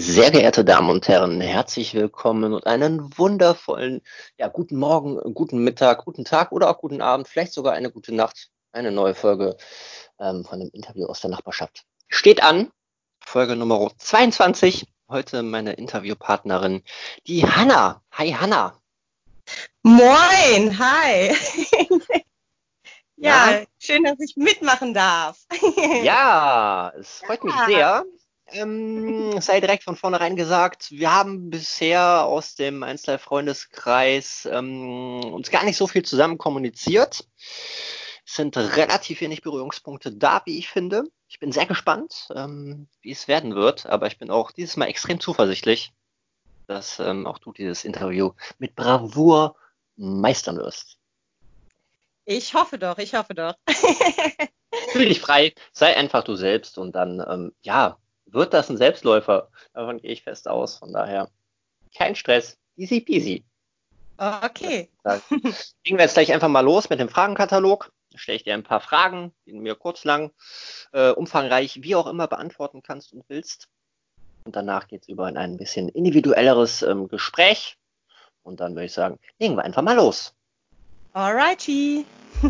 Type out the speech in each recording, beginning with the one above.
Sehr geehrte Damen und Herren, herzlich willkommen und einen wundervollen, ja, guten Morgen, guten Mittag, guten Tag oder auch guten Abend, vielleicht sogar eine gute Nacht. Eine neue Folge von dem Interview aus der Nachbarschaft steht an. Folge Nummer 22. Heute meine Interviewpartnerin, die Hanna. Hi Hanna. Moin, hi. Na? Ja, schön, dass ich mitmachen darf. Ja, es freut mich Ja. sehr. Es sei direkt von vornherein gesagt, wir haben bisher aus dem 1Live-Freundeskreis uns gar nicht so viel zusammen kommuniziert. Es sind relativ wenig Berührungspunkte da, wie ich finde. Ich bin sehr gespannt, wie es werden wird, aber ich bin auch dieses Mal extrem zuversichtlich, dass auch du dieses Interview mit Bravour meistern wirst. Ich hoffe doch, ich hoffe doch. Fühl dich frei, sei einfach du selbst und dann, ja, wird das ein Selbstläufer. Davon gehe ich fest aus. Von daher kein Stress, easy peasy. Okay. Sagen. Legen wir jetzt gleich einfach mal los mit dem Fragenkatalog. Da stelle ich dir ein paar Fragen, die du mir kurz, lang, umfangreich, wie auch immer beantworten kannst und willst. Und danach geht es über in ein bisschen individuelleres Gespräch. Und dann würde ich sagen, legen wir einfach mal los. Alrighty.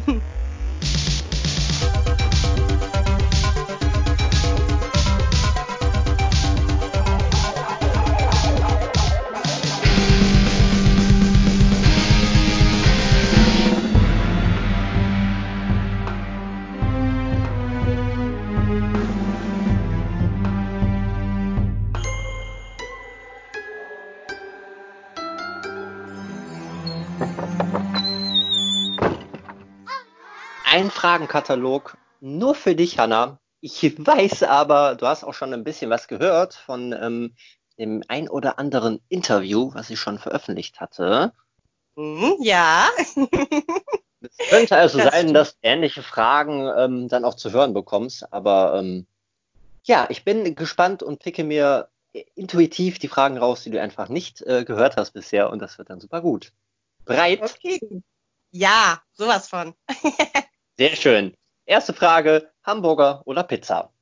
Ein Fragenkatalog nur für dich, Hanna. Ich weiß aber, du hast auch schon ein bisschen was gehört von dem ein oder anderen Interview, was ich schon veröffentlicht hatte. Ja, Es könnte also das sein, stimmt. dass du ähnliche Fragen dann auch zu hören bekommst. Aber ja, ich bin gespannt und picke mir intuitiv die Fragen raus, die du einfach nicht gehört hast bisher. Und das wird dann super gut. Bereit? Okay. Ja, sowas von. Sehr schön. Erste Frage, Hamburger oder Pizza?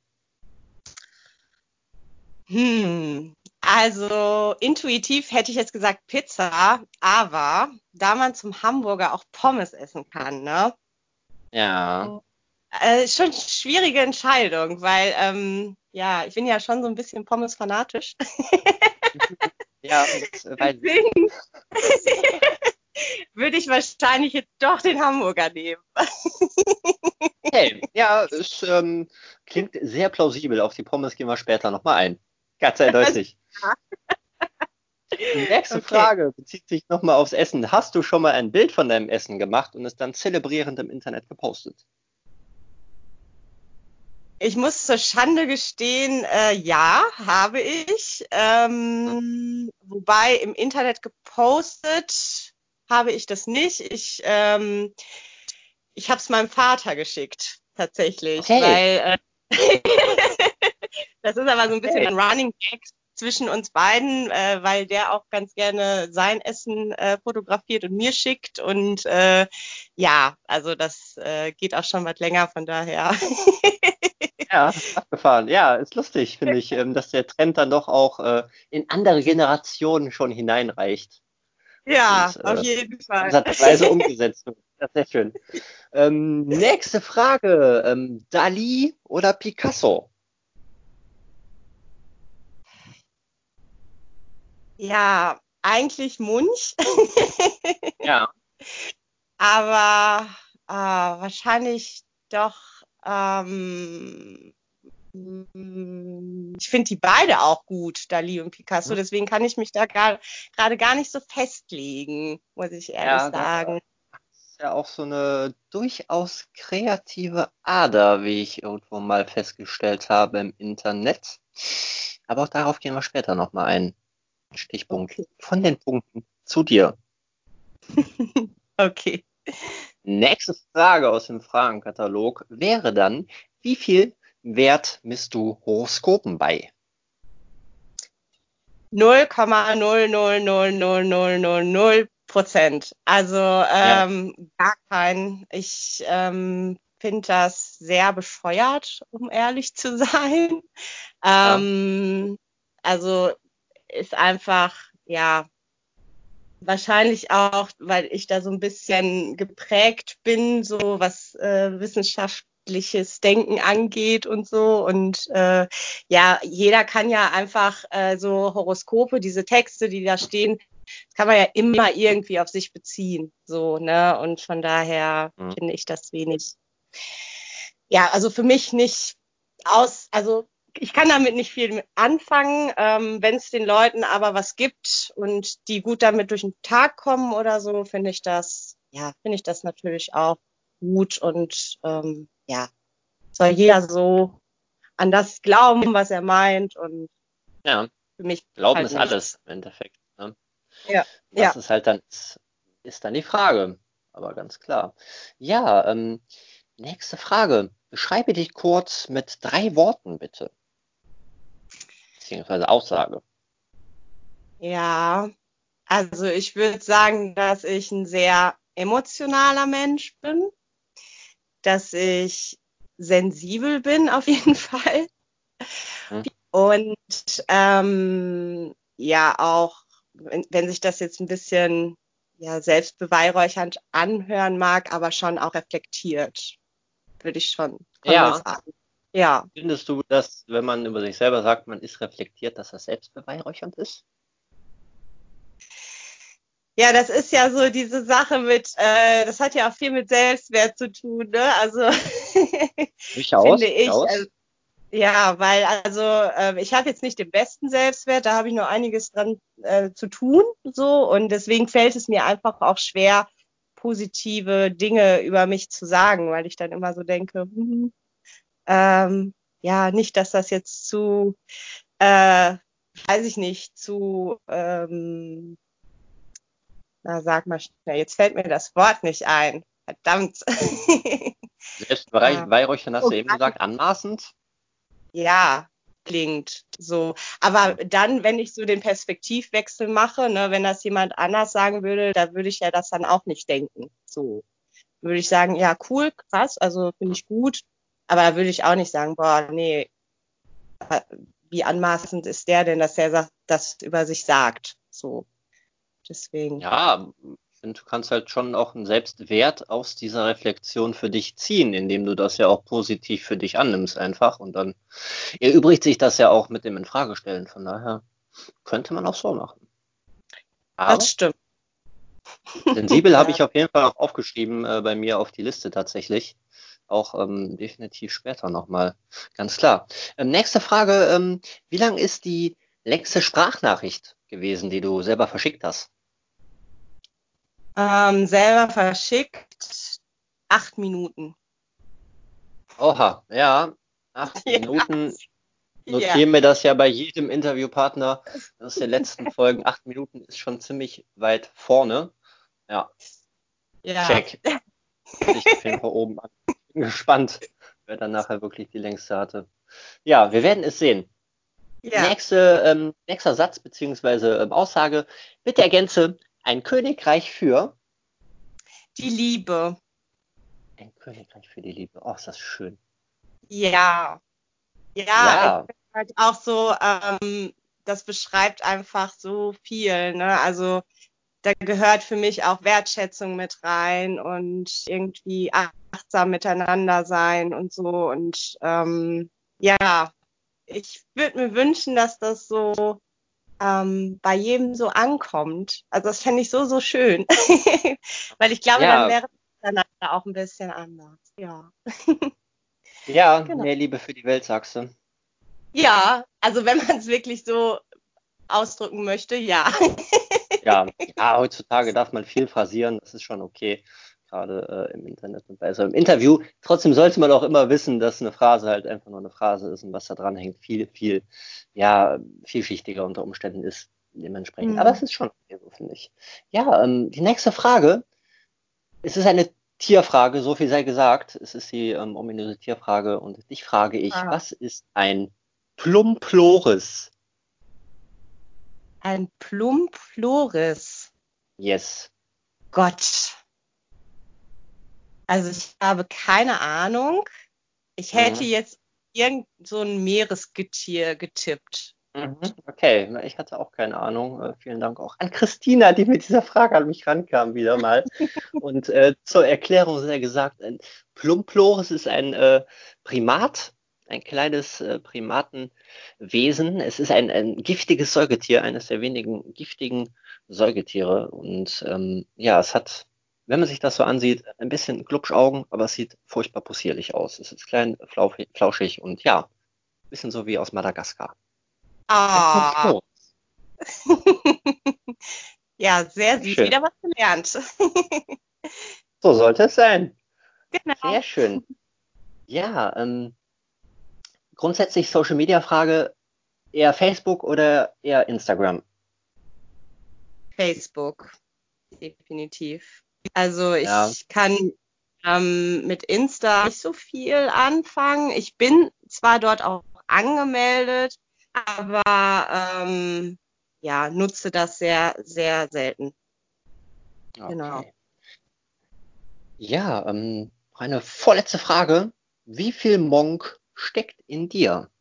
Also intuitiv hätte ich jetzt gesagt Pizza, aber da man zum Hamburger auch Pommes essen kann, ne? Ja. Ist schon eine schwierige Entscheidung, weil ja, ich bin ja schon so ein bisschen Pommes-fanatisch. Ja, das weiß ich. Deswegen würde ich wahrscheinlich jetzt doch den Hamburger nehmen. Hey, ja, es klingt sehr plausibel. Auf die Pommes gehen wir später nochmal ein. Ganz eindeutig. Nächste Okay. Frage bezieht sich nochmal aufs Essen. Hast du schon mal ein Bild von deinem Essen gemacht und es dann zelebrierend im Internet gepostet? Ich muss zur Schande gestehen, ja, habe ich. Wobei im Internet gepostet habe ich das nicht. Ich habe es meinem Vater geschickt, tatsächlich, Okay, weil das ist aber so ein bisschen okay. ein Running Gag zwischen uns beiden, weil der auch ganz gerne sein Essen fotografiert und mir schickt. Und ja, also das geht auch schon was länger, von daher. Ja, abgefahren. Ja, ist lustig, finde ich, dass der Trend dann doch auch in andere Generationen schon hineinreicht Ja, und auf jeden Fall. ansatzweise umgesetzt wird. Das ist sehr schön. Nächste Frage. Dali oder Picasso? Ja, eigentlich Munch, Ja. aber wahrscheinlich doch. Ich finde die beide auch gut, Dali und Picasso. Hm? Deswegen kann ich mich da gerade gar nicht so festlegen, muss ich ehrlich Ja, da sagen. ist ja auch so eine durchaus kreative Ader, wie ich irgendwo mal festgestellt habe im Internet. Aber auch darauf gehen wir später nochmal ein. Stichpunkt Okay, von den Punkten zu dir. okay. Nächste Frage aus dem Fragenkatalog wäre dann, wie viel Wert misst du Horoskopen bei? 0,0000000%. Also Ja, gar kein. Ich finde das sehr bescheuert, um ehrlich zu sein. ja, Ähm, also ist einfach, ja, wahrscheinlich auch, weil ich da so ein bisschen geprägt bin, so was wissenschaftliches Denken angeht und so. Und ja, jeder kann ja einfach so Horoskope, diese Texte, die da stehen, kann man ja immer irgendwie auf sich beziehen. So, ne? Und von daher finde ich das wenig. Ja, also für mich nicht also ich kann damit nicht viel anfangen. Wenn es den Leuten aber was gibt und die gut damit durch den Tag kommen oder so, finde ich das natürlich auch gut und ja, soll jeder so an das glauben, was er meint und Ja, für mich Glauben halt ist nichts. alles im Endeffekt. Ne? Ja, Was ja. es halt dann ist dann die Frage. Aber ganz klar. Ja, nächste Frage. Beschreibe dich kurz mit 3 Worten, bitte. Beziehungsweise Aussage. Ja, also ich würde sagen, dass ich ein sehr emotionaler Mensch bin, dass ich sensibel bin auf jeden Fall Hm? und ja auch, wenn sich das jetzt ein bisschen ja selbstbeweihräuchernd anhören mag, aber schon auch reflektiert, würde ich schon von mir Ja, sagen. Ja. findest du, dass, wenn man über sich selber sagt, man ist reflektiert, dass das selbstbeweihräuchernd ist? Ja, das ist ja so diese Sache mit, das hat ja auch viel mit Selbstwert zu tun, ne? Also finde Durchaus, ich, durchaus. ja, weil also ich habe jetzt nicht den besten Selbstwert, da habe ich noch einiges dran zu tun, so und deswegen fällt es mir einfach auch schwer, positive Dinge über mich zu sagen, weil ich dann immer so denke, ja, nicht, dass das jetzt zu, weiß ich nicht, zu, na sag mal schnell, jetzt fällt mir das Wort nicht ein, verdammt. Ähm, Selbstbeweihräuchern hast oh du eben Gott, gesagt, anmaßend? ja, klingt so. Aber dann, wenn ich so den Perspektivwechsel mache, ne, wenn das jemand anders sagen würde, da würde ich ja das dann auch nicht denken. So würde ich sagen, ja, cool, krass, also finde ich gut. Aber da würde ich auch nicht sagen, boah, nee, wie anmaßend ist der denn, dass der das über sich sagt. So, deswegen. Ja, ich finde, du kannst halt schon auch einen Selbstwert aus dieser Reflexion für dich ziehen, indem du das ja auch positiv für dich annimmst einfach und dann erübrigt sich das ja auch mit dem Infragestellen. Von daher könnte man auch so machen. Das Aber stimmt. sensibel habe Ja. ich auf jeden Fall auch aufgeschrieben bei mir auf die Liste tatsächlich. Auch definitiv später nochmal. Ganz klar. Nächste Frage. Wie lang ist die längste Sprachnachricht gewesen, die du selber verschickt hast? Selber verschickt 8 Minuten. Oha, ja, acht Ja, Minuten. ja, Notieren wir das ja bei jedem Interviewpartner aus den letzten Folgen. 8 Minuten ist schon ziemlich weit vorne. Ja, ja, check. Hatte ich auf jeden Fall oben an. Bin gespannt, wer dann nachher wirklich die längste hatte. Ja, wir werden es sehen. ja. Nächster Satz beziehungsweise Aussage. Bitte ergänze ein Königreich für Die Liebe. ein Königreich für die Liebe. Oh, ist das schön. Ja, ja, ich Ja, finde halt auch so, das beschreibt einfach so viel, ne? Also da gehört für mich auch Wertschätzung mit rein und irgendwie achtsam miteinander sein und so. Und ja, ich würde mir wünschen, dass das so bei jedem so ankommt. Also das fände ich so, so schön. Weil ich glaube, dann ja, wäre es miteinander auch ein bisschen anders. Ja, ja, genau. mehr Liebe für die Welt, sagst du. Ja, also wenn man es wirklich so ausdrücken möchte, ja. Ja, ja, heutzutage darf man viel phrasieren, das ist schon okay, gerade im Internet und also im Interview. Trotzdem sollte man auch immer wissen, dass eine Phrase halt einfach nur eine Phrase ist und was da dran hängt, ja, vielschichtiger unter Umständen ist dementsprechend. Aber es Hm. ist schon okay, so finde ich. Ja, die nächste Frage, es ist eine Tierfrage, so viel sei gesagt. Es ist die ominöse Tierfrage und dich frage ich, Ah, was ist ein Plumplores? ein Plumploris. Yes. Gott. Also ich habe keine Ahnung. Ich hätte Mhm. jetzt irgend so ein Meeresgetier getippt. Okay, na, ich hatte auch keine Ahnung. Vielen Dank auch an Christina, die mit dieser Frage an mich rankam wieder mal. Und zur Erklärung sei gesagt, ein Plumploris ist ein Primat, ein kleines Primatenwesen. Es ist ein giftiges Säugetier, eines der wenigen giftigen Säugetiere. Und ja, es hat, wenn man sich das so ansieht, ein bisschen Glubschaugen, aber es sieht furchtbar possierlich aus. Es ist klein, flauschig und ja, ein bisschen so wie aus Madagaskar. Ein Ah, Plumploris. ja, sehr süß. Schön. Wieder was gelernt. So sollte es sein. Genau. Sehr schön. Ja, grundsätzlich Social Media Frage, eher Facebook oder eher Instagram? Facebook, definitiv. Also Ja, ich kann mit Insta nicht so viel anfangen. Ich bin zwar dort auch angemeldet, aber ja, nutze das sehr, sehr selten. Genau. okay. Ja, eine vorletzte Frage. Wie viel Monk steckt in dir?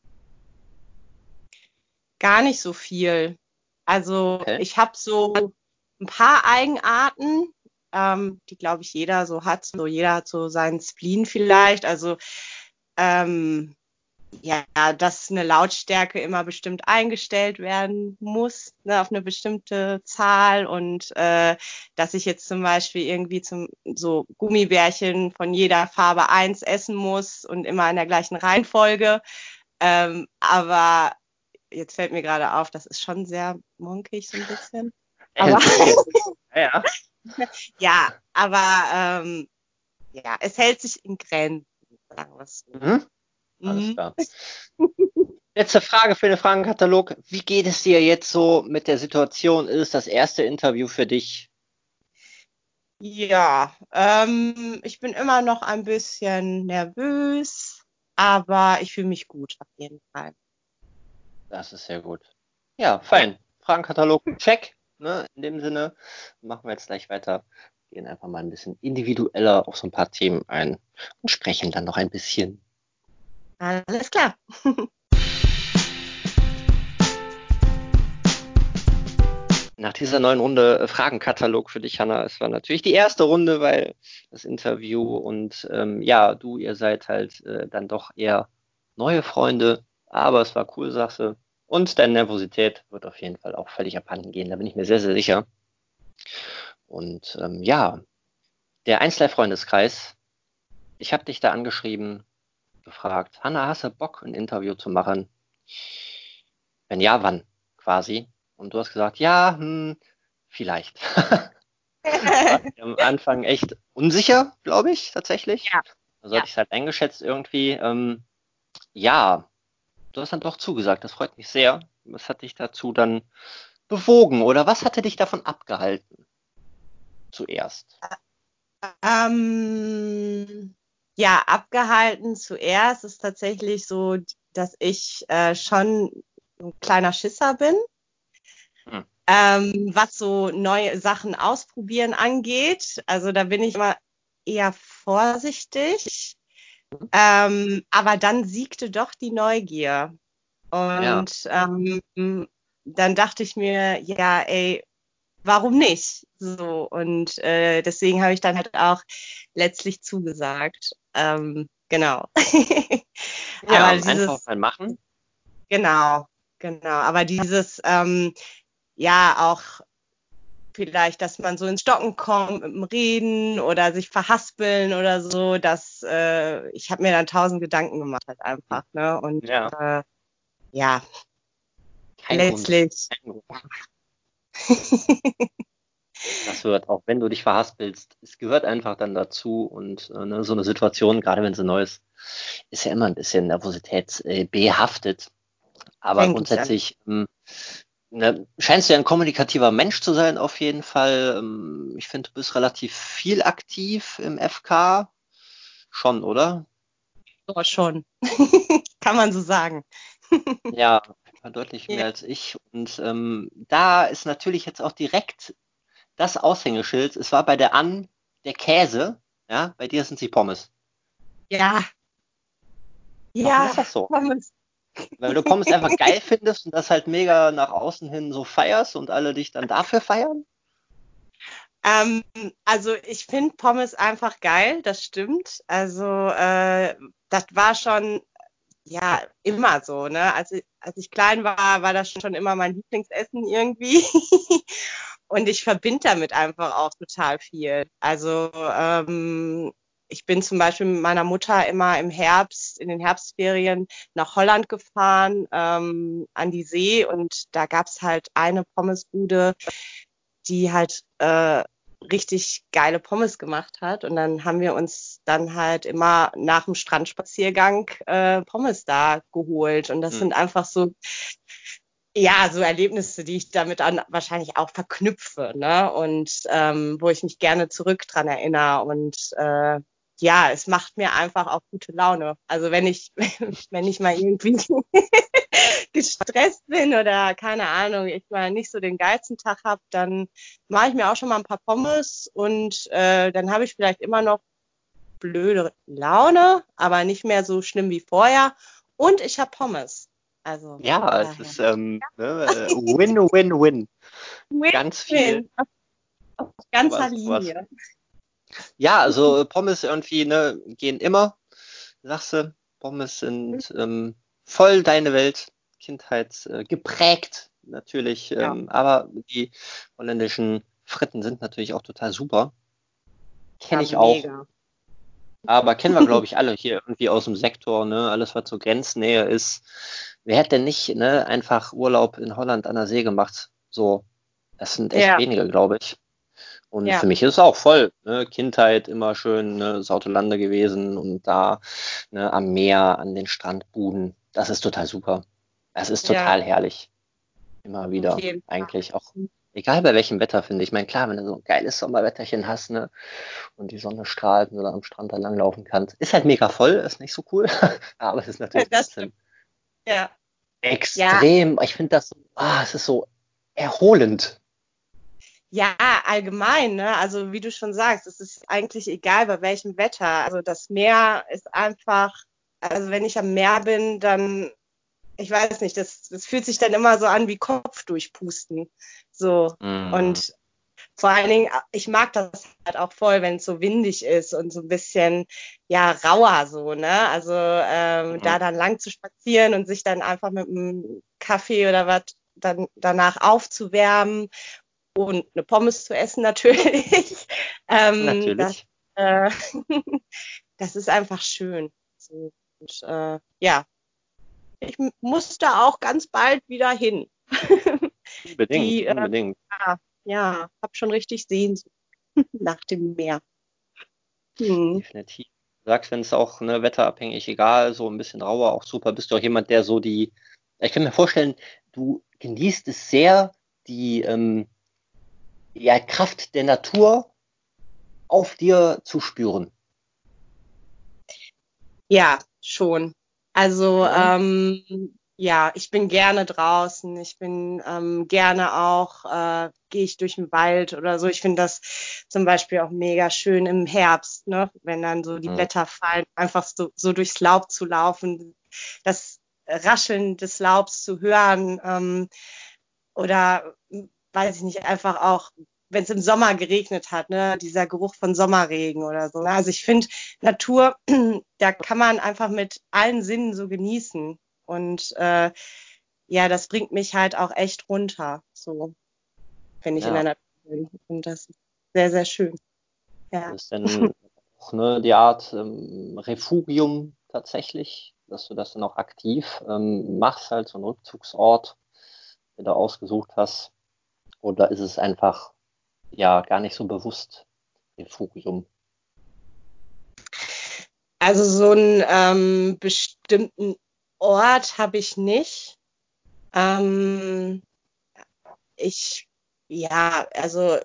Gar nicht so viel. Also Okay. ich habe so ein paar Eigenarten, die, glaube ich, jeder so hat. So jeder hat so seinen Spleen vielleicht. Also ähm, ja, dass eine Lautstärke immer bestimmt eingestellt werden muss, ne, auf eine bestimmte Zahl und dass ich jetzt zum Beispiel irgendwie so Gummibärchen von jeder Farbe eins essen muss und immer in der gleichen Reihenfolge. Aber jetzt fällt mir gerade auf, das ist schon sehr monkig so ein bisschen. Ein Aber bisschen. Ja, ja. ja, aber ja, es hält sich in Grenzen, sagen wir es so. Mhm. Alles Mhm. klar. Letzte Frage für den Fragenkatalog. Wie geht es dir jetzt so mit der Situation? Ist es das erste Interview für dich? Ja, ich bin immer noch ein bisschen nervös, aber ich fühle mich gut auf jeden Fall. Das ist sehr gut. Ja, Ja, fein. Fragenkatalog, check. Ne? In dem Sinne machen wir jetzt gleich weiter. Gehen einfach mal ein bisschen individueller auf so ein paar Themen ein und sprechen dann noch ein bisschen. alles klar. Nach dieser neuen Runde Fragenkatalog für dich, Hanna, es war natürlich die erste Runde, weil das Interview und ja, du, ihr seid halt dann doch eher neue Freunde, aber es war cool, sagst du. Und deine Nervosität wird auf jeden Fall auch völlig abhanden gehen, da bin ich mir sehr, sehr sicher. Und ja, der Einzelner-Freundeskreis, ich habe dich da angeschrieben, gefragt, Hanna, hast du Bock, ein Interview zu machen? Wenn ja, wann? Quasi. Und du hast gesagt, ja, vielleicht. War ich am Anfang echt unsicher, glaube ich, tatsächlich. Ja, Also ja. hatte ich es halt eingeschätzt irgendwie. Ja, du hast dann doch zugesagt, das freut mich sehr. Was hat dich dazu dann bewogen oder was hatte dich davon abgehalten zuerst? Ähm, ja, abgehalten zuerst ist tatsächlich so, dass ich schon ein kleiner Schisser bin, Hm. was so neue Sachen ausprobieren angeht. Also da bin ich immer eher vorsichtig. Aber dann siegte doch die Neugier. Ja, Und dann dachte ich mir, ja, ey, warum nicht? So, und deswegen habe ich dann halt auch letztlich zugesagt. Genau. ja, Aber einfach dieses, mal machen. genau, genau. Aber dieses, ja, auch vielleicht, dass man so ins Stocken kommt mit dem Reden oder sich verhaspeln oder so, dass ich habe mir dann tausend Gedanken gemacht halt Hm. einfach, ne? Und Ja, ja, kein Grund. letztlich, Kein Grund. Das wird, auch wenn du dich verhaspelst, es gehört einfach dann dazu und ne, so eine Situation, gerade wenn sie neu ist ja immer ein bisschen Nervosität behaftet. Aber denke ich an. grundsätzlich ne, scheinst du ja ein kommunikativer Mensch zu sein, auf jeden Fall. Ich finde, du bist relativ viel aktiv im FK. Schon, oder? So schon. Kann man so sagen. Ja, deutlich Ja. mehr als ich. Und da ist natürlich jetzt auch direkt das Aushängeschild. Es war bei der Ann der Käse. Ja, bei dir sind sie Pommes. Ja, Warum ja, ist das so? Pommes. Weil du Pommes einfach geil findest und das halt mega nach außen hin so feierst und alle dich dann dafür feiern? Ähm, also ich finde Pommes einfach geil, das stimmt. Also das war schon ja immer so, ne? Als ich klein war, war das schon immer mein Lieblingsessen irgendwie. Und ich verbinde damit einfach auch total viel. Also ich bin zum Beispiel mit meiner Mutter immer im Herbst, in den Herbstferien nach Holland gefahren, an die See und da gab's halt eine Pommesbude, die halt richtig geile Pommes gemacht hat. Und dann haben wir uns dann halt immer nach dem Strandspaziergang Pommes da geholt. Und das Hm. sind einfach so, ja, so Erlebnisse, die ich damit dann wahrscheinlich auch verknüpfe, ne? Und wo ich mich gerne zurück dran erinnere. Und ja, es macht mir einfach auch gute Laune. Also wenn ich, wenn ich mal irgendwie gestresst bin oder keine Ahnung, ich mal nicht so den geilsten Tag habe, dann mache ich mir auch schon mal ein paar Pommes und dann habe ich vielleicht immer noch blöde Laune, aber nicht mehr so schlimm wie vorher. Und ich habe Pommes. Also von Ja, es daher. ist ne, Win-Win-Win. Ganz viel Win-win auf ganzer sowas. Linie. Ja, also Pommes irgendwie, ne, gehen immer, sagst du. Pommes sind voll deine Welt, Kindheit geprägt natürlich, Ja, aber die holländischen Fritten sind natürlich auch total super. ja, Kenne ich auch, mega. aber kennen wir, glaube ich, alle hier irgendwie aus dem Sektor, ne? Alles, was so Grenznähe ist. Wer hätte denn nicht, ne, einfach Urlaub in Holland an der See gemacht? So, das sind echt Ja, wenige, glaube ich. Und ja, für mich ist es auch voll, ne? Kindheit immer schön, ne? Sautelande gewesen und da, ne, am Meer, an den Strandbuden. Das ist total super. Es ist ja, total herrlich. Immer auf wieder. jeden Eigentlich auch. Egal bei welchem Wetter, finde ich. Ich meine, klar, wenn du so ein geiles Sommerwetterchen hast, ne, und die Sonne strahlt und du da am Strand da langlaufen kannst, ist halt mega voll, ist nicht so cool. Aber es ist Fall. natürlich Das trotzdem stimmt. Ja, ja, extrem. Ich finde das so, es ist so erholend. ja, allgemein, ne? Also wie du schon sagst, es ist eigentlich egal bei welchem Wetter. Also das Meer ist einfach, also wenn ich am Meer bin, dann, ich weiß nicht, das fühlt sich dann immer so an wie Kopf durchpusten. So. Mhm. Und vor allen Dingen, ich mag das halt auch voll, wenn es so windig ist und so ein bisschen, ja, rauer so, ne? Also Mhm. da dann lang zu spazieren und sich dann einfach mit einem Kaffee oder was dann danach aufzuwärmen und eine Pommes zu essen natürlich. Das, Natürlich. äh, das ist einfach schön. So, und, ja, ich muss da auch ganz bald wieder hin. Unbedingt, Die, unbedingt. ja, hab schon richtig Sehnsucht nach dem Meer. Hm. Definitiv. Du sagst, wenn es auch ne, wetterabhängig, egal, so ein bisschen rauer, auch super. Bist du auch jemand, der so die, ich kann mir vorstellen, du genießt es sehr, die ja, Kraft der Natur auf dir zu spüren. Ja, schon. Also Ne? ja, ich bin gerne draußen. Ich bin gerne auch, gehe ich durch den Wald oder so. Ich finde das zum Beispiel auch mega schön im Herbst, ne? Wenn dann so die Mhm. Blätter fallen, einfach so durchs Laub zu laufen, das Rascheln des Laubs zu hören, oder weiß ich nicht, einfach auch, wenn es im Sommer geregnet hat, ne, dieser Geruch von Sommerregen oder so. Ne? Also ich finde Natur, da kann man einfach mit allen Sinnen so genießen. Und ja, das bringt mich halt auch echt runter, so, wenn ich in der Ja, Natur bin. Und das ist sehr, sehr schön. Ja. das ist dann auch ne, die Art Refugium tatsächlich, dass du das dann auch aktiv machst, halt so einen Rückzugsort, den du ausgesucht hast. Oder ist es einfach ja gar nicht so bewusst Refugium? Also so einen bestimmten Ort habe ich nicht. Ähm, ich, ja, also,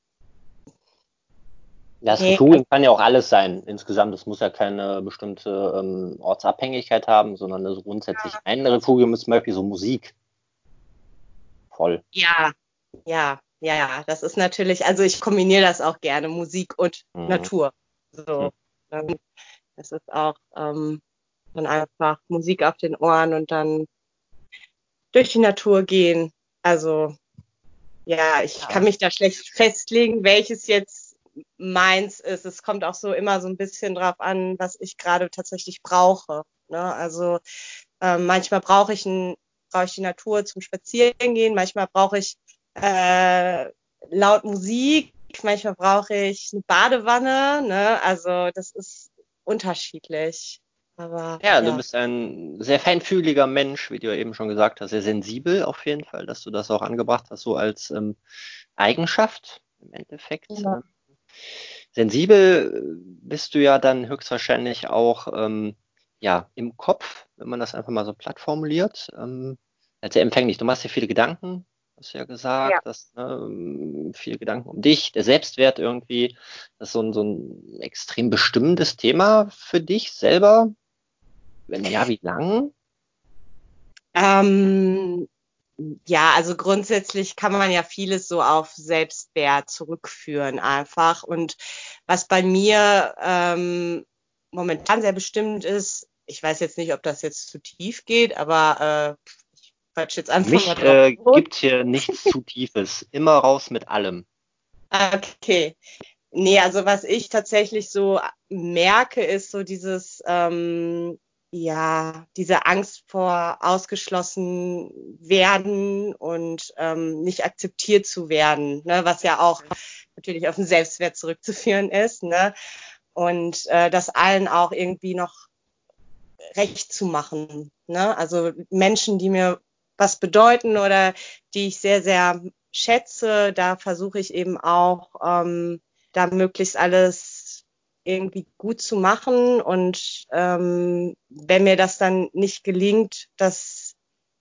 Ja, das nee, Refugium kann ja auch alles sein insgesamt. Es muss ja keine bestimmte Ortsabhängigkeit haben, sondern so grundsätzlich ein Refugium ist zum Beispiel so Musik. Voll. ja, ja, ja, ja, das ist natürlich, also ich kombiniere das auch gerne, Musik und Mhm. Natur. Hm. So, das ist auch, dann einfach Musik auf den Ohren und dann durch die Natur gehen. Also ja, ich kann mich da schlecht festlegen, welches jetzt meins ist. Es kommt auch so immer so ein bisschen drauf an, was ich gerade tatsächlich brauche. Ne? Also manchmal brauche ich die Natur zum Spazierengehen, manchmal brauche ich äh, laut Musik, manchmal brauche ich eine Badewanne. Ne? Also das ist unterschiedlich. Aber Ja, du ja. bist ein sehr feinfühliger Mensch, wie du ja eben schon gesagt hast, sehr sensibel auf jeden Fall, dass du das auch angebracht hast, so als Eigenschaft im Endeffekt. Ja. Sensibel bist du ja dann höchstwahrscheinlich auch ja, im Kopf, wenn man das einfach mal so platt formuliert. Als sehr empfänglich. Du machst dir viele Gedanken, hast du ja Ja. gesagt, dass, ne, viele Gedanken um dich, der Selbstwert irgendwie, das ist so ein extrem bestimmendes Thema für dich selber. Wenn ja, wie lang? Ähm, ja, also grundsätzlich kann man ja vieles so auf Selbstwert zurückführen einfach. Und was bei mir momentan sehr bestimmt ist, ich weiß jetzt nicht, ob das jetzt zu tief geht, aber ich quatsch jetzt Für einfach mal mich drauf los. gibt hier nichts zu Tiefes. Immer raus mit allem. Okay. Nee, also was ich tatsächlich so merke, ist so ja, diese Angst vor ausgeschlossen werden und nicht akzeptiert zu werden, ne, was ja auch natürlich auf den Selbstwert zurückzuführen ist, ne, und das allen auch irgendwie noch recht zu machen, ne, also Menschen, die mir was bedeuten oder die ich sehr, sehr schätze, da versuche ich eben auch da möglichst alles irgendwie gut zu machen. Und wenn mir das dann nicht gelingt, das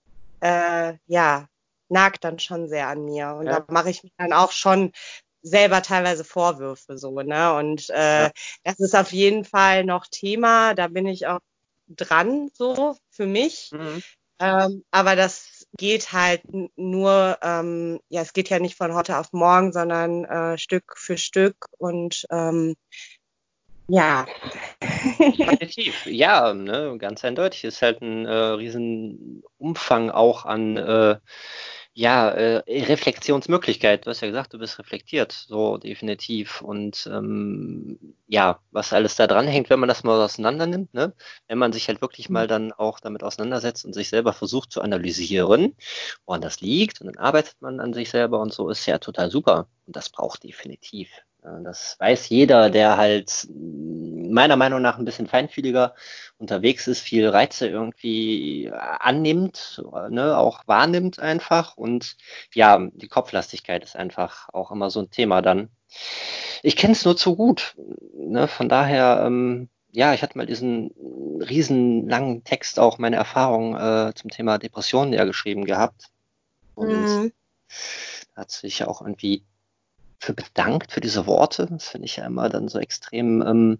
ja, nagt dann schon sehr an mir. Und da Ja, mache ich mir dann auch schon selber teilweise Vorwürfe so, ne? Und ja. das ist auf jeden Fall noch Thema. Da bin ich auch dran, so für mich. Mhm. Aber das geht halt nur, ja, es geht ja nicht von heute auf morgen, sondern Stück für Stück. Und ja. Definitiv, ja, ne, ganz eindeutig. Ist halt ein riesen Umfang auch an ja, Reflexionsmöglichkeit. Du hast ja gesagt, du bist reflektiert, so definitiv. Und ja, was alles da dran hängt, wenn man das mal auseinander nimmt, ne? Wenn man sich halt wirklich mal dann auch damit auseinandersetzt und sich selber versucht zu analysieren, woran das liegt, und dann arbeitet man an sich selber und so, ist ja total super. Und das braucht definitiv. Das weiß jeder, der halt meiner Meinung nach ein bisschen feinfühliger unterwegs ist, viel Reize irgendwie annimmt, ne, auch wahrnimmt einfach. Und ja, die Kopflastigkeit ist einfach auch immer so ein Thema dann. Ich kenne es nur zu gut. Ne? Von daher, ja, ich hatte mal diesen riesen langen Text, auch meine Erfahrung zum Thema Depressionen ja geschrieben gehabt. Und Mhm. hat sich ja auch irgendwie für bedankt für diese Worte. Das finde ich ja immer dann so extrem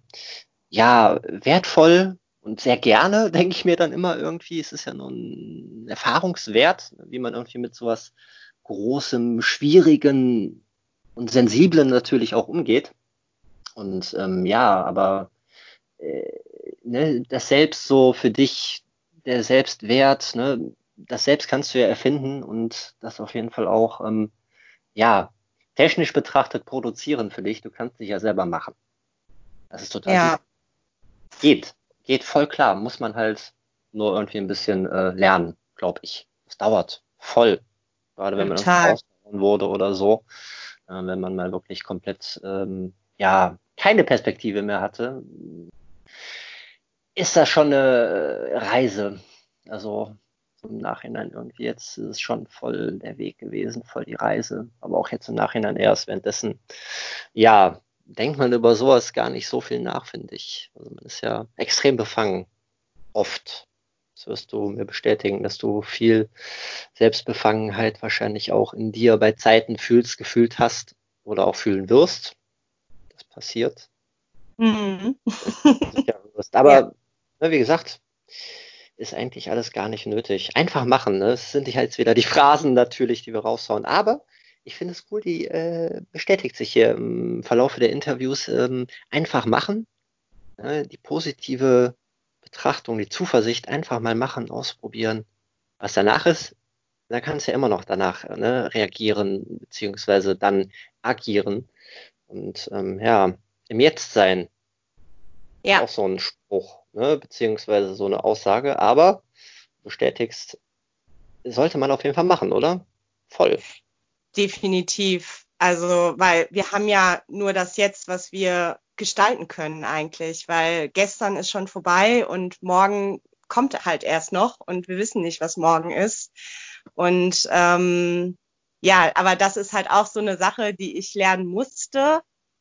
ja, wertvoll und sehr gerne, denke ich mir dann immer irgendwie. Es ist ja nur ein Erfahrungswert, wie man irgendwie mit sowas Großem, Schwierigen und Sensiblen natürlich auch umgeht. Und ja, aber äh, ne, das Selbst so für dich, der Selbstwert, ne, das Selbst kannst du ja erfinden und das auf jeden Fall auch, ja, technisch betrachtet produzieren für dich. Du kannst dich ja selber machen. Das ist total super. Ja, Geht. Geht voll klar. Muss man halt nur irgendwie ein bisschen lernen, glaube ich. Es dauert voll. Gerade wenn man irgendwie total. rausgehauen wurde oder so. Wenn man mal wirklich komplett, ja, keine Perspektive mehr hatte, ist das schon eine Reise. Also im Nachhinein irgendwie jetzt ist es schon voll der Weg gewesen, voll die Reise. Aber auch jetzt im Nachhinein erst währenddessen, ja, denkt man über sowas gar nicht so viel nach, finde ich. Also man ist ja extrem befangen, oft. Das wirst du mir bestätigen, dass du viel Selbstbefangenheit wahrscheinlich auch in dir bei Zeiten fühlst, gefühlt hast oder auch fühlen wirst. Das passiert. Mhm. Bin ich mir sicher wirst. Ja. Aber ne, wie gesagt, ist eigentlich alles gar nicht nötig. Einfach machen. Ne? Es sind halt wieder die Phrasen natürlich, die wir raushauen. Aber ich finde es cool, die bestätigt sich hier im Verlauf der Interviews. Einfach machen. Ne? Die positive Betrachtung, die Zuversicht, einfach mal machen, ausprobieren. Was danach ist, da kannst du ja immer noch danach reagieren, beziehungsweise dann agieren. Und ja, im Jetzt sein, ist Ja, auch so ein Spruch, ne? Beziehungsweise so eine Aussage, aber bestätigst, sollte man auf jeden Fall machen, oder? Voll. definitiv. Also, weil wir haben ja nur das Jetzt, was wir gestalten können eigentlich, weil gestern ist schon vorbei und morgen kommt halt erst noch und wir wissen nicht, was morgen ist. Und ja, aber das ist halt auch so eine Sache, die ich lernen musste,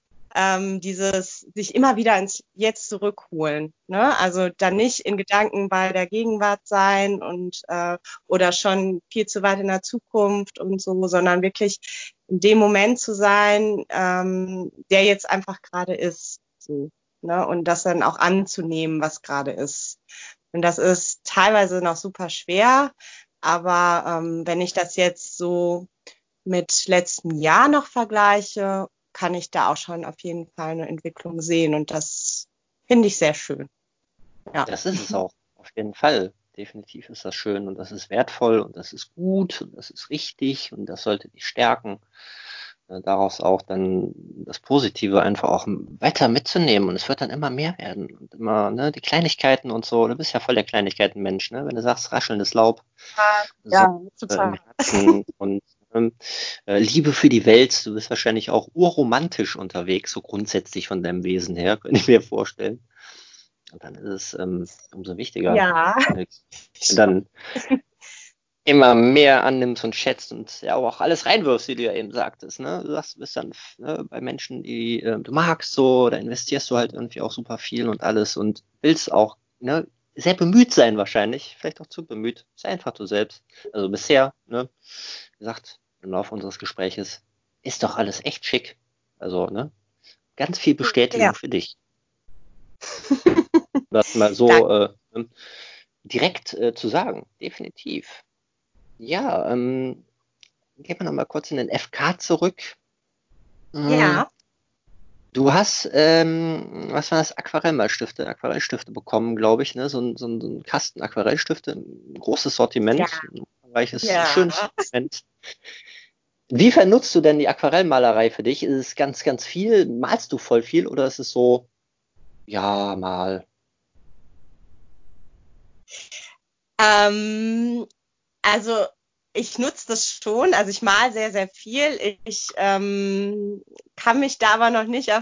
dieses sich immer wieder ins Jetzt zurückholen. Ne? Also dann nicht in Gedanken bei der Gegenwart sein und oder schon viel zu weit in der Zukunft und so, sondern wirklich in dem Moment zu sein, der jetzt einfach gerade ist. So, ne? Und das dann auch anzunehmen, was gerade ist. Und das ist teilweise noch super schwer, aber wenn ich das jetzt so mit letztem Jahr noch vergleiche, kann ich da auch schon auf jeden Fall eine Entwicklung sehen und das finde ich sehr schön. Ja. Das ist es auch, auf jeden Fall. Definitiv ist das schön und das ist wertvoll und das ist gut und das ist richtig und das sollte dich stärken. Daraus auch dann das Positive einfach auch weiter mitzunehmen und es wird dann immer mehr werden und immer, ne, die Kleinigkeiten und so. Du bist ja voll der Kleinigkeiten-Mensch, ne? Wenn du sagst, raschelndes Laub, Sonne Ja, im total. Herzen und ähm, Liebe für die Welt. Du bist wahrscheinlich auch urromantisch unterwegs, so grundsätzlich von deinem Wesen her, könnte ich mir vorstellen. Und dann ist es umso wichtiger, Ja, wenn du dann immer mehr annimmst und schätzt und ja auch alles reinwirfst, wie du ja eben sagtest. Ne? Du sagst, du bist dann bei Menschen, die du magst, so, da investierst du halt irgendwie auch super viel und alles und willst auch sehr bemüht sein wahrscheinlich, vielleicht auch zu bemüht. Sei einfach du selbst. Also bisher, ne, gesagt, im Laufe unseres Gespräches, ist doch alles echt schick. Also, ne, ganz viel ja. Bestätigung für dich. Das mal Danke. so direkt zu sagen, definitiv. Ja, gehen wir nochmal kurz in den FK zurück. Mm, Ja, Du hast, was war das, Aquarellstifte bekommen, glaube ich, ne? So ein Kasten Aquarellstifte, ein großes ja, Sortiment, ein reiches, ja. schönes Sortiment. Wie nutzt du denn die Aquarellmalerei für dich? Ist es ganz, ganz viel? Malst du voll viel oder ist es so, ja, mal? Ähm, also ich nutze das schon, also ich male sehr, sehr viel. Ich kann mich da aber noch nicht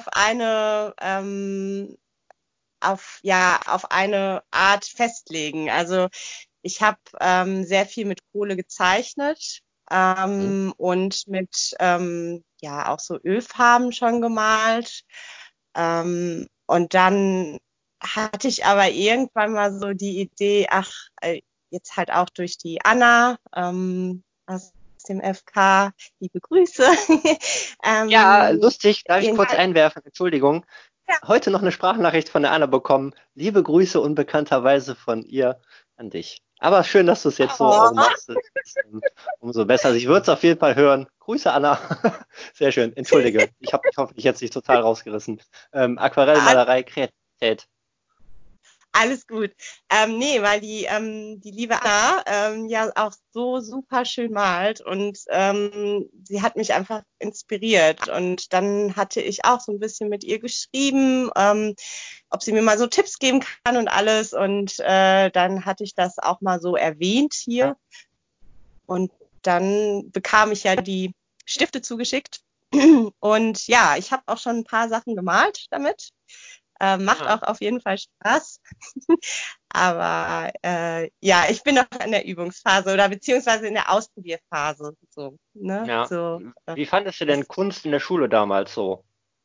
auf eine Art festlegen. Also ich habe sehr viel mit Kohle gezeichnet Hm? und mit ja auch so Ölfarben schon gemalt. Und dann hatte ich aber irgendwann mal so die Idee, ach, jetzt halt auch durch die Anna aus dem FK, liebe Grüße. Ja, ähm, lustig, darf ich kurz irgendwann, einwerfen? Entschuldigung. ja, Heute noch eine Sprachnachricht von der Anna bekommen. Liebe Grüße unbekannterweise von ihr an dich. Aber schön, dass du es jetzt so auch oh, machst. Das ist, umso besser. Also ich würde es auf jeden Fall hören. Grüße, Anna. Sehr schön. Entschuldige. Ich hoffe, ich jetzt nicht total rausgerissen. Aquarellmalerei, Kreativität. alles gut. Nee, weil die liebe Anna ja auch so super schön malt und sie hat mich einfach inspiriert. Und dann hatte ich auch so ein bisschen mit ihr geschrieben, ob sie mir mal so Tipps geben kann und alles. Und dann hatte ich das auch mal so erwähnt hier. Und dann bekam ich ja die Stifte zugeschickt. Und ja, ich habe auch schon ein paar Sachen gemalt damit. Macht Ja. auch auf jeden Fall Spaß. Aber ja, ich bin noch in der Übungsphase oder beziehungsweise in der Ausprobierphase. So, ne? Ja. So, Wie fandest du denn das, Kunst in der Schule damals so?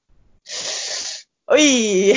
ui.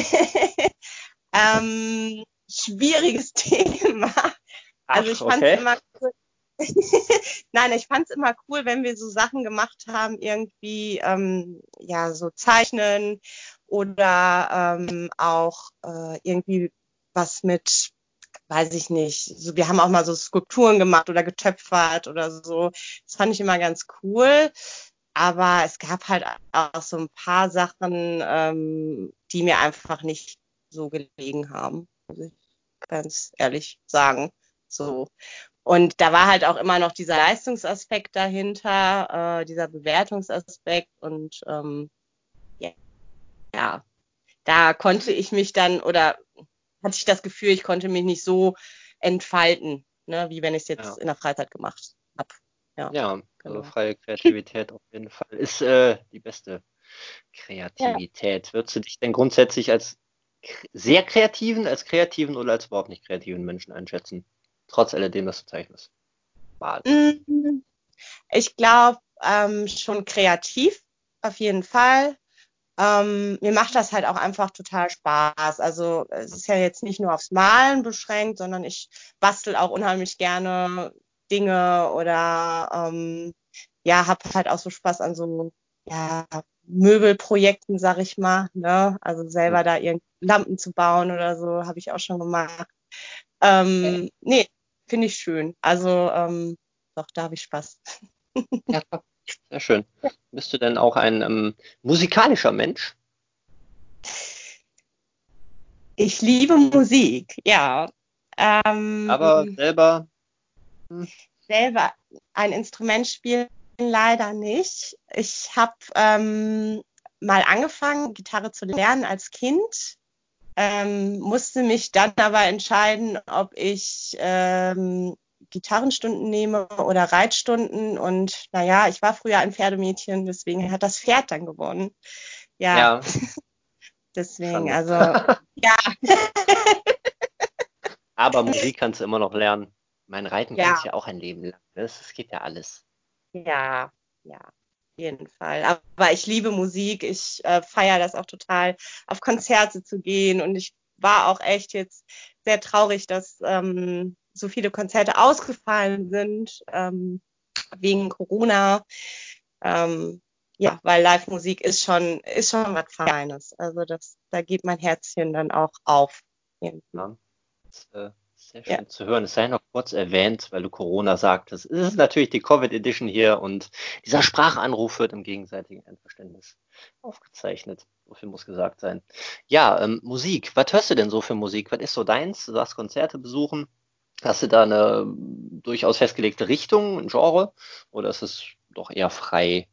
Schwieriges Thema. Also Ach, ich fand es okay. immer cool. Nein, ich fand es immer cool, wenn wir so Sachen gemacht haben, irgendwie ja so zeichnen oder auch irgendwie was mit, weiß ich nicht. So, wir haben auch mal so Skulpturen gemacht oder getöpfert oder so. Das fand ich immer ganz cool. Aber es gab halt auch so ein paar Sachen, die mir einfach nicht so gelegen haben. ganz ehrlich sagen. So. Und da war halt auch immer noch dieser Leistungsaspekt dahinter, dieser Bewertungsaspekt und ja, da konnte ich mich dann oder hatte ich das Gefühl, ich konnte mich nicht so entfalten, ne, wie wenn ich es jetzt in der Freizeit gemacht habe. Ja, also Genau. freie Kreativität auf jeden Fall ist die beste Ja. Kreativität. Würdest du dich denn grundsätzlich als sehr kreativen, als kreativen oder als überhaupt nicht kreativen Menschen einschätzen? Trotz alledem, was du zeichnest. Mal. Ich glaube, schon kreativ, auf jeden Fall. Mir macht das halt auch einfach total Spaß. Also es ist ja jetzt nicht nur aufs Malen beschränkt, sondern ich bastel auch unheimlich gerne Dinge oder ja, habe halt auch so Spaß an so ja, Möbelprojekten, sag ich mal. Ne? Also selber da irgendwie Lampen zu bauen oder so, habe ich auch schon gemacht. Nee, finde ich schön. Also doch, da habe ich Spaß. Ja, klar. Sehr schön. Bist du denn auch ein musikalischer Mensch? Ich liebe Musik, ja. Aber Ähm, selber, hm, selber ein Instrument spielen leider nicht. Ich habe mal angefangen, Gitarre zu lernen als Kind, musste mich dann aber entscheiden, ob ich Gitarrenstunden nehme oder Reitstunden. Und naja, ich war früher ein Pferdemädchen, deswegen hat das Pferd dann gewonnen. Ja, ja, deswegen, Schande. also ja, Aber Musik kannst du immer noch lernen. Mein Reiten kannst ja, du ja auch ein Leben lang. Das geht ja alles. ja, ja, auf jeden Fall. Aber ich liebe Musik. Ich feiere das auch total, auf Konzerte zu gehen. Und ich war auch echt jetzt sehr traurig, dass so viele Konzerte ausgefallen sind wegen Corona. Ähm, ja, weil Live-Musik ist schon was Feines. Also da geht mein Herzchen dann auch auf. Irgendwie. Ja. Das, ist sehr Ja. schön zu hören. Es sei noch kurz erwähnt, weil du Corona sagtest. Es ist natürlich die Covid Edition hier und dieser Sprachanruf wird im gegenseitigen Einverständnis aufgezeichnet. So viel muss gesagt sein. Ja, Musik. Was hörst du denn so für Musik? Was ist so deins? Du sagst Konzerte besuchen. Hast du da eine durchaus festgelegte Richtung, ein Genre? Oder ist es doch eher frei?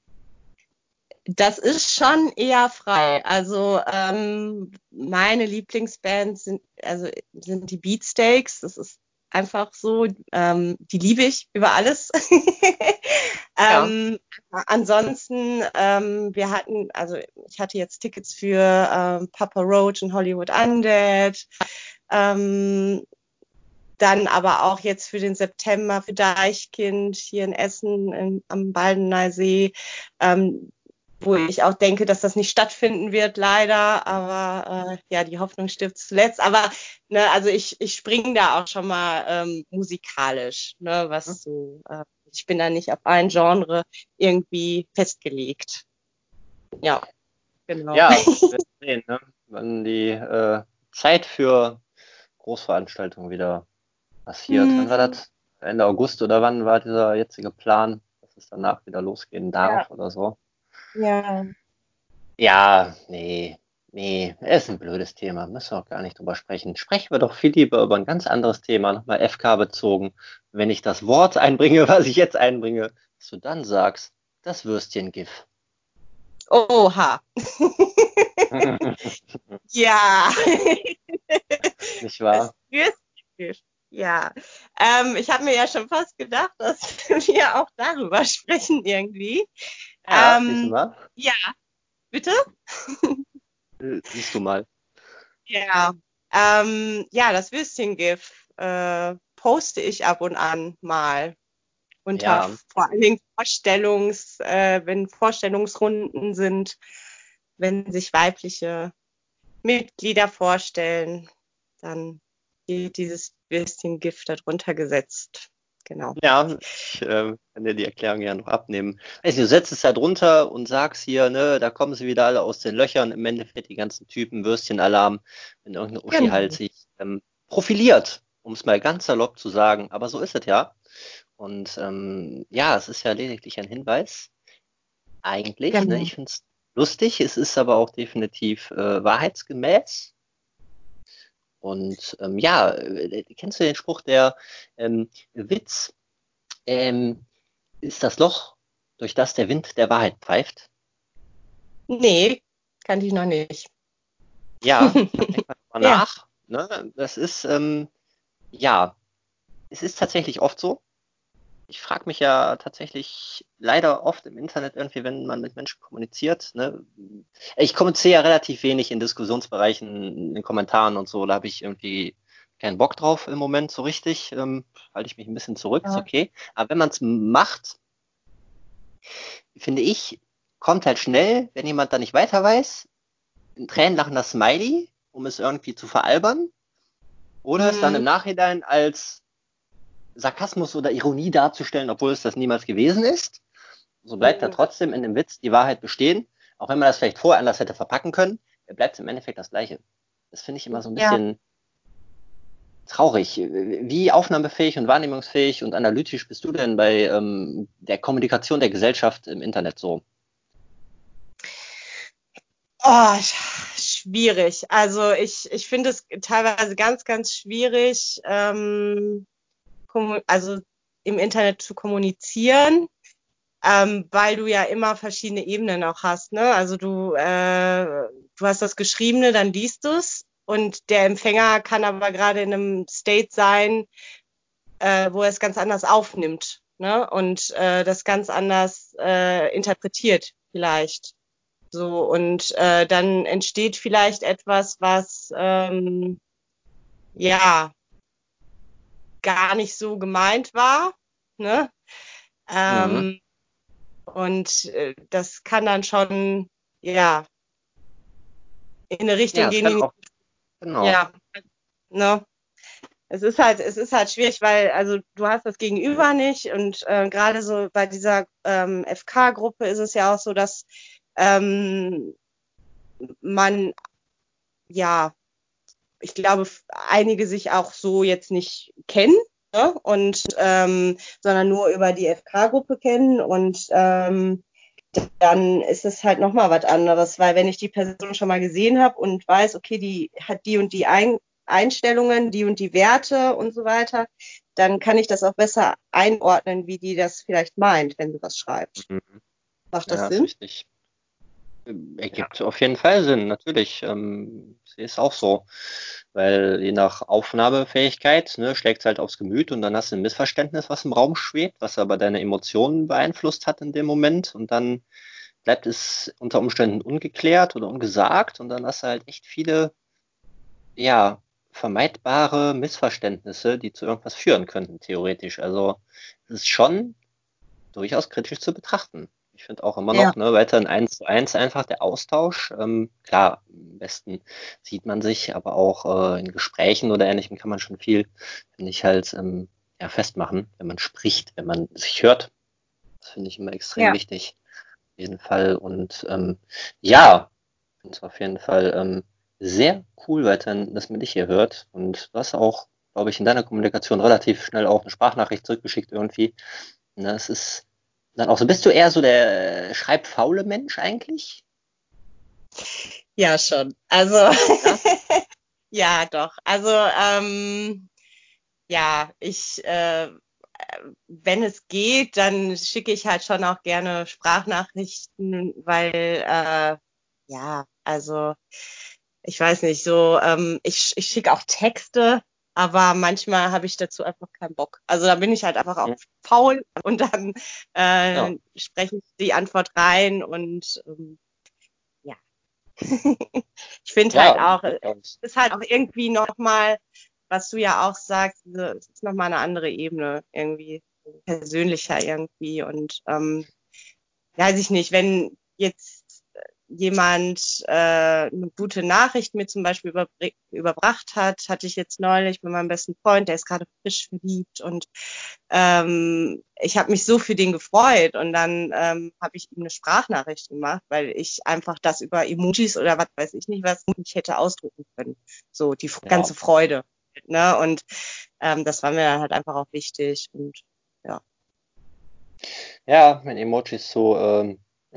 Das ist schon eher frei. Also meine Lieblingsbands sind die Beatsteaks. Das ist einfach so. Die liebe ich über alles. Ja. ähm, ansonsten, also ich hatte jetzt Tickets für Papa Roach und Hollywood Undead. Ähm, dann aber auch jetzt für den September für Deichkind hier in Essen am Baldener See. Wo ich auch denke, dass das nicht stattfinden wird, leider. Aber ja, die Hoffnung stirbt zuletzt. Aber ne, also ich springe da auch schon mal musikalisch, ne, was so. Ich bin da nicht auf ein Genre irgendwie festgelegt. Ja, genau. Ja, wir werden sehen, ne? Wann die Zeit für Großveranstaltungen wieder passiert. Wann war Hm, das? Ende August oder wann war dieser jetzige Plan, dass es danach wieder losgehen ja, darf oder so? ja. Ja, nee, ist ein blödes Thema. Müssen wir auch gar nicht drüber sprechen. Sprechen wir doch viel lieber über ein ganz anderes Thema, nochmal FK bezogen. Wenn ich das Wort einbringe, was ich jetzt einbringe, dass du dann sagst, das Würstchen-GIF. Oha. Ja. Nicht Das wahr? Würstchen. Ja. Ich habe mir ja schon fast gedacht, dass wir auch darüber sprechen irgendwie. Ja, siehst du Ähm, mal. ja, bitte? Siehst du mal. Ja. Ja, das Würstchen-GIF poste ich ab und an mal unter Ja, vor allen Dingen wenn Vorstellungsrunden sind, wenn sich weibliche Mitglieder vorstellen, dann wird dieses Würstchen Gift darunter gesetzt. Genau. ja, ich kann dir die Erklärung ja noch abnehmen. Also, du setzt es da drunter und sagst hier, ne, da kommen sie wieder alle aus den Löchern. Im Endeffekt die ganzen Typen, Würstchenalarm, wenn irgendeine Uschi halt Genau. sich profiliert, um es mal ganz salopp zu sagen. Aber so ist es ja. Und ja, es ist ja lediglich ein Hinweis, eigentlich. Ne? Genau. Ich finde es lustig, es ist aber auch definitiv wahrheitsgemäß. Und ja, kennst du den Spruch, der Witz ist das Loch, durch das der Wind der Wahrheit pfeift? Nee, kannte ich noch nicht. Ja, denk mal drüber Ja. nach. Ne? Das ist, ja, es ist tatsächlich oft so. Ich frage mich ja tatsächlich leider oft im Internet irgendwie, wenn man mit Menschen kommuniziert. Ne? Ich kommuniziere ja relativ wenig in Diskussionsbereichen, in Kommentaren und so. Da habe ich irgendwie keinen Bock drauf im Moment so richtig. Halte ich mich ein bisschen zurück, ist Ja. okay. Aber wenn man es macht, finde ich, kommt halt schnell, wenn jemand da nicht weiter weiß, ein tränenlachender Smiley, um es irgendwie zu veralbern. Oder es dann Mhm. im Nachhinein als Sarkasmus oder Ironie darzustellen, obwohl es das niemals gewesen ist. So bleibt da trotzdem in dem Witz die Wahrheit bestehen. Auch wenn man das vielleicht vorher anders hätte verpacken können, bleibt es im Endeffekt das Gleiche. Das finde ich immer so ein Ja. bisschen traurig. Wie aufnahmefähig und wahrnehmungsfähig und analytisch bist du denn bei der Kommunikation der Gesellschaft im Internet so? Oh, schwierig. Also ich finde es teilweise ganz, ganz schwierig, also im Internet zu kommunizieren, weil du ja immer verschiedene Ebenen auch hast, ne? Also du hast das Geschriebene, dann liest du es und der Empfänger kann aber gerade in einem State sein, wo er es ganz anders aufnimmt, ne? Und das ganz anders interpretiert vielleicht. So, und dann entsteht vielleicht etwas, was ja gar nicht so gemeint war, ne? Mhm. Ähm, und das kann dann schon ja in eine Richtung Ja, es gehen, kann die nicht, auch, genau. ja, ne? Es ist halt schwierig, weil also du hast das Gegenüber nicht und gerade so bei dieser FK-Gruppe ist es ja auch so, dass ähm, man ja ich glaube, einige sich auch so jetzt nicht kennen, ne? Und sondern nur über die FK-Gruppe kennen und dann ist es halt nochmal was anderes, weil wenn ich die Person schon mal gesehen habe und weiß, okay, die hat die und die Einstellungen, die und die Werte und so weiter, dann kann ich das auch besser einordnen, wie die das vielleicht meint, wenn sie was schreibt. Mhm. Macht das Ja, ist Sinn? richtig. Ergibt auf jeden Fall Sinn, natürlich. Sehe es auch so. Weil je nach Aufnahmefähigkeit, ne, schlägt es halt aufs Gemüt und dann hast du ein Missverständnis, was im Raum schwebt, was aber deine Emotionen beeinflusst hat in dem Moment und dann bleibt es unter Umständen ungeklärt oder ungesagt und dann hast du halt echt viele, ja, vermeidbare Missverständnisse, die zu irgendwas führen könnten, theoretisch. Also es ist schon durchaus kritisch zu betrachten. Ich finde auch immer Ja. noch, ne, weiter in 1:1 einfach der Austausch. Klar, am besten sieht man sich, aber auch in Gesprächen oder Ähnlichem kann man schon viel, finde ich, halt ja, festmachen, wenn man spricht, wenn man sich hört. Das finde ich immer extrem Ja. wichtig. Auf jeden Fall. Und ja, finde es auf jeden Fall sehr cool weiterhin, dass man dich hier hört. Und du hast auch, glaube ich, in deiner Kommunikation relativ schnell auch eine Sprachnachricht zurückgeschickt irgendwie. Ne, es ist dann auch so, bist du eher so der schreibfaule Mensch eigentlich? Ja, schon. Also, Ja? ja, doch. Also, ja, wenn es geht, dann schicke ich halt schon auch gerne Sprachnachrichten, weil, ja, also, ich weiß nicht, so, ich schicke auch Texte, aber manchmal habe ich dazu einfach keinen Bock. Also da bin ich halt einfach auch Hm. faul und dann Ja. spreche ich die Antwort rein und ja. Ich finde halt Ja, auch, durchaus. es ist halt auch irgendwie nochmal, was du ja auch sagst, es ist nochmal eine andere Ebene irgendwie, persönlicher irgendwie und weiß ich nicht, wenn jetzt jemand eine gute Nachricht mir zum Beispiel überbracht hat, hatte ich jetzt neulich mit meinem besten Freund, der ist gerade frisch verliebt und ich habe mich so für den gefreut und dann habe ich ihm eine Sprachnachricht gemacht, weil ich einfach das über Emojis oder was weiß ich nicht was nicht hätte ausdrücken können. So die Ja. ganze Freude. Ne? Und das war mir dann halt einfach auch wichtig und ja. Ja, wenn Emojis so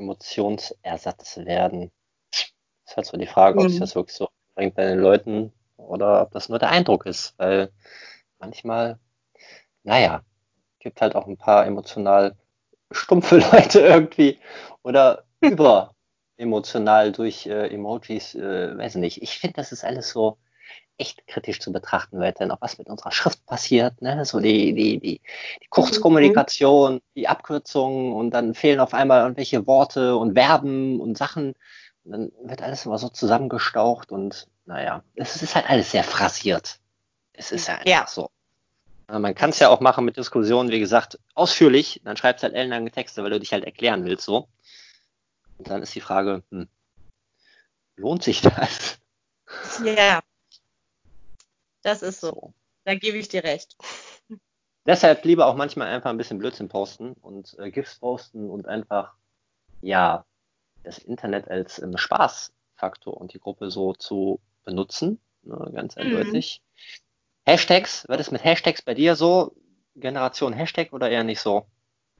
Emotionsersatz werden. Ist halt so die Frage, ob sich Mhm. das wirklich so bringt bei den Leuten. oder ob das nur der Eindruck ist, weil manchmal, naja, gibt halt auch ein paar emotional stumpfe Leute irgendwie oder überemotional durch Emojis, weiß nicht. Ich finde, das ist alles so echt kritisch zu betrachten weiterhin, auch was mit unserer Schrift passiert, ne? So die Mhm. Kurzkommunikation, die Abkürzungen und dann fehlen auf einmal irgendwelche Worte und Verben und Sachen. Und dann wird alles immer so zusammengestaucht und naja, es ist halt alles sehr phrasiert. Es ist ja Ja, einfach so. Man kann es ja das, auch machen mit Diskussionen, wie gesagt, ausführlich. Dann schreibst du halt ellenlange Texte, weil du dich halt erklären willst, so. Und dann ist die Frage, lohnt sich das? ja, das ist so. So. Da gebe ich dir recht. Deshalb lieber auch manchmal einfach ein bisschen Blödsinn posten und GIFs posten und einfach, ja, das Internet als Spaßfaktor und die Gruppe so zu benutzen, ne, ganz Mhm. eindeutig. Hashtags, wird es mit Hashtags bei dir so? Generation Hashtag oder eher nicht so?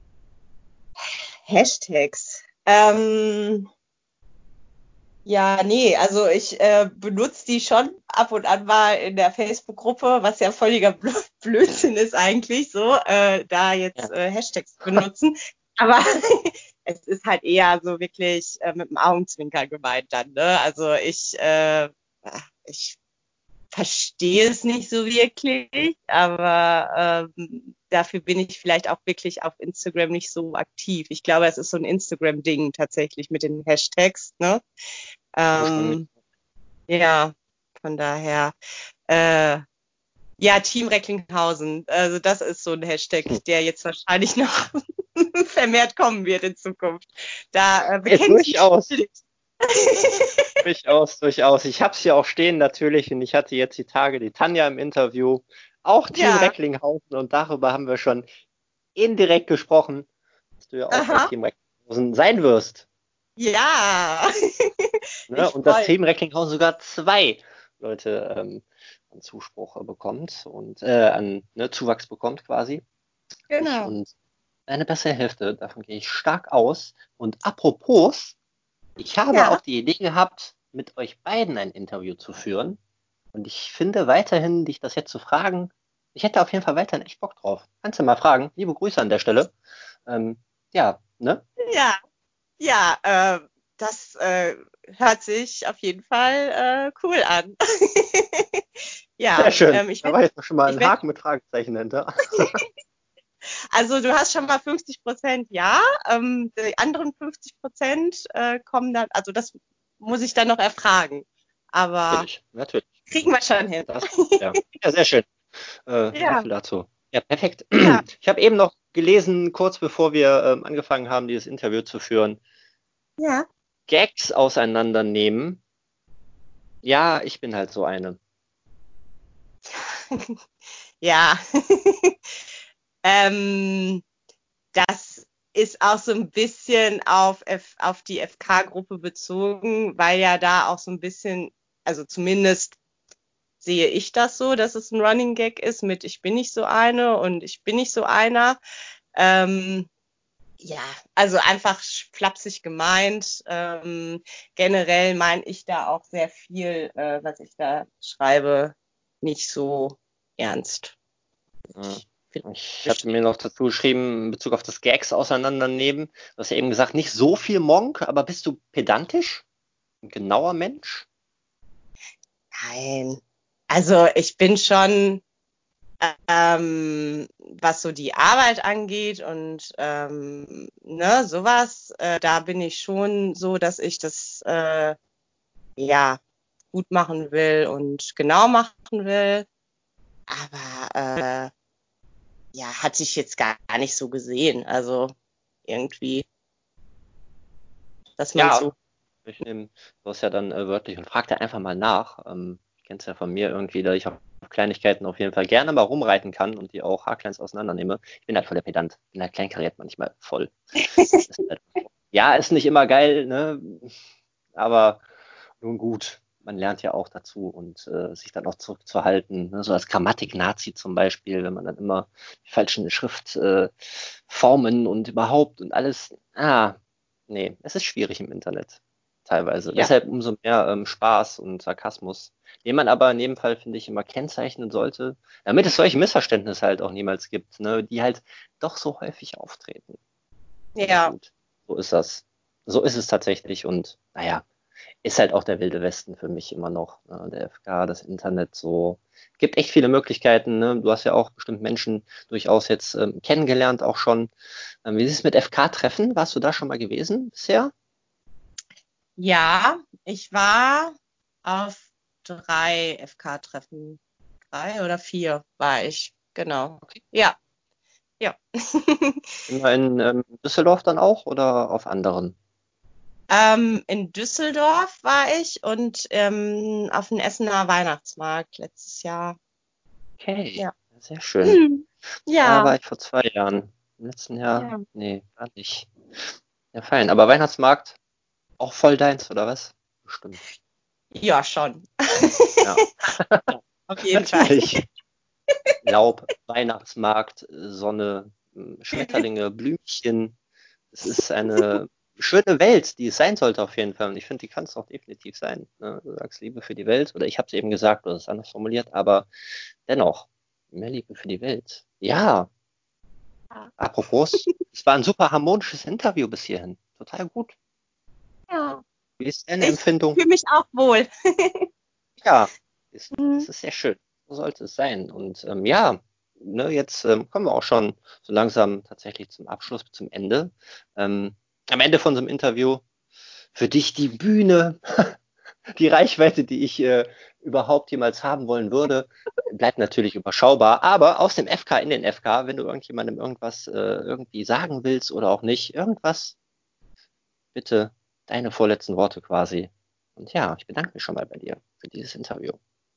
Hashtags. Ja, nee, also ich benutze die schon ab und an mal in der Facebook-Gruppe, was ja völliger Blödsinn ist eigentlich so, da jetzt Ja. Hashtags zu benutzen. Aber es ist halt eher so wirklich mit dem Augenzwinkern gemeint dann, ne? Also ich verstehe es nicht so wirklich, aber dafür bin ich vielleicht auch wirklich auf Instagram nicht so aktiv. Ich glaube, es ist so ein Instagram-Ding tatsächlich mit den Hashtags, ne? Ursprünglich. Ähm, ja, von daher. Äh, ja, Team Recklinghausen. Also das ist so ein Hashtag, der jetzt wahrscheinlich noch vermehrt kommen wird in Zukunft. Da bekennen sich Durchaus. viele. Durchaus, durchaus. Ich habe es hier auch stehen natürlich und ich hatte jetzt die Tage die Tanja im Interview, auch Team Ja, Recklinghausen und darüber haben wir schon indirekt gesprochen, dass du ja auch bei aha, Team Recklinghausen sein wirst. ja. Ne? Ich Und das freue Team Recklinghausen sogar 2 Leute an Zuspruch bekommt und an Zuwachs bekommt quasi. Ich genau. und eine bessere Hälfte, davon gehe ich stark aus. Und apropos, ich habe Ja. auch die Idee gehabt, mit euch beiden ein Interview zu führen. Und ich finde weiterhin, dich das jetzt zu fragen, ich hätte auf jeden Fall weiterhin echt Bock drauf. Kannst du mal fragen? Liebe Grüße an der Stelle. Ja, ne? Ja, ja, das hört sich auf jeden Fall cool an. Sehr Ja, schön. Da war jetzt noch schon mal ich ein werd, Haken mit Fragezeichen hinter. also du hast schon mal 50% ja, die anderen 50% kommen dann, also das muss ich dann noch erfragen. Aber Natürlich, natürlich. kriegen wir schon hin. Das, ja. Ja, sehr schön. So Ja, viel dazu. Ja, perfekt. ja, Ich habe eben noch gelesen, kurz bevor wir angefangen haben, dieses Interview zu führen, ja. Gags auseinandernehmen. Ja, ich bin halt so eine. Ja. ähm, Das ist auch so ein bisschen auf die FK-Gruppe bezogen, weil ja da auch so ein bisschen, also zumindest sehe ich das so, dass es ein Running Gag ist mit ich bin nicht so eine und ich bin nicht so einer. Ähm, ja, also einfach flapsig gemeint. Generell meine ich da auch sehr viel, was ich da schreibe, nicht so ernst. Ja. Ich Ich hatte bestimmt. mir noch dazu geschrieben, in Bezug auf das Gags auseinandernehmen. Du hast ja eben gesagt, nicht so viel Monk, aber bist du pedantisch? Ein genauer Mensch? Nein. Also ich bin schon was so die Arbeit angeht und ne, sowas, da bin ich schon so, dass ich das ja gut machen will und genau machen will. Aber ja, hatte ich jetzt gar nicht so gesehen. Also irgendwie, dass man so. Ja, ich nehme das ja dann wörtlich und frag da einfach mal nach. Ich kenne es ja von mir irgendwie, dass ich auf Kleinigkeiten auf jeden Fall gerne mal rumreiten kann und die auch haarkleins auseinandernehme. Ich bin halt voll der Pedant. Bin halt kleinkariert manchmal voll. Ist halt, ja, ist nicht immer geil, ne? Aber nun gut. Man lernt ja auch dazu und sich dann auch zurückzuhalten. Ne? So als Grammatik-Nazi zum Beispiel, wenn man dann immer die falschen Schriftformen und überhaupt und alles. Nee, es ist schwierig im Internet. teilweise. Ja. Deshalb umso mehr Spaß und Sarkasmus, den man aber in dem Fall, finde ich, immer kennzeichnen sollte, damit es solche Missverständnisse halt auch niemals gibt, ne, die halt doch so häufig auftreten. Aber Ja. gut, so ist das. So ist es tatsächlich und naja, ist halt auch der Wilde Westen für mich immer noch. Ne? Der FK, das Internet so. Gibt echt viele Möglichkeiten. Ne? Du hast ja auch bestimmt Menschen durchaus jetzt kennengelernt, auch schon. Wie ist es mit FK-Treffen? Warst du da schon mal gewesen bisher? Ja, ich war auf 3 FK-Treffen. 3 oder 4 war ich. Genau. Okay. Ja, ja. Immer in Düsseldorf dann auch oder auf anderen? In Düsseldorf war ich und auf dem Essener Weihnachtsmarkt letztes Jahr. Okay, Ja. sehr schön. Da Ja, war ich vor 2 Jahren. Im letzten Jahr, ja. nee, gar nicht. Ja, fein. Aber Weihnachtsmarkt auch voll deins, oder was? Bestimmt. Ja, schon. Ja, Auf jeden Fall. natürlich. Laub, Weihnachtsmarkt, Sonne, Schmetterlinge, Blümchen. Es ist eine schöne Welt, die es sein sollte auf jeden Fall. Und ich finde, die kann es auch definitiv sein. Ne? Du sagst Liebe für die Welt, oder ich habe es eben gesagt, du hast es anders formuliert, aber dennoch, mehr Liebe für die Welt. Ja, apropos, es war ein super harmonisches Interview bis hierhin. Total gut. Ja. Wie ist deine Ich Empfindung? fühle mich auch wohl. Ja, das Mhm. ist sehr schön. So sollte es sein. Und ja, ne, jetzt kommen wir auch schon so langsam tatsächlich zum Abschluss, zum Ende. Am Ende von so einem Interview für dich die Bühne, die Reichweite, die ich überhaupt jemals haben wollen würde, bleibt natürlich überschaubar. Aber aus dem FK in den FK, wenn du irgendjemandem irgendwas irgendwie sagen willst oder auch nicht, irgendwas, bitte deine vorletzten Worte quasi. Und ja, ich bedanke mich schon mal bei dir für dieses Interview.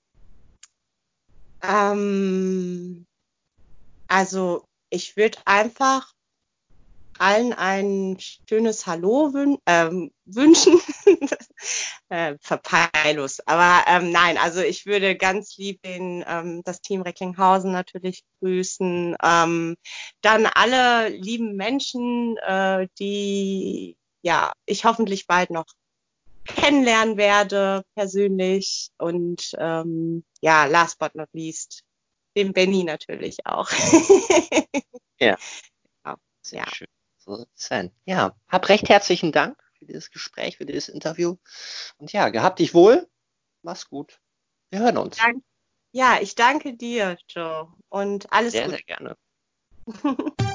Ähm, also ich würde einfach allen ein schönes Hallo wünschen. Verpeilung. Aber nein, also ich würde ganz lieb das Team Recklinghausen natürlich grüßen. Dann alle lieben Menschen, die ja ich hoffentlich bald noch kennenlernen werde persönlich. Und ja, last but not least, den Benny natürlich auch. Ja. Sehr Ja, schön. So soll es sein. Ja, hab recht herzlichen Dank für dieses Gespräch, für dieses Interview. Und ja, gehabt dich wohl. Mach's gut. Wir hören uns. ja, ich danke dir, Joe, und alles Sehr, Gute. sehr gerne.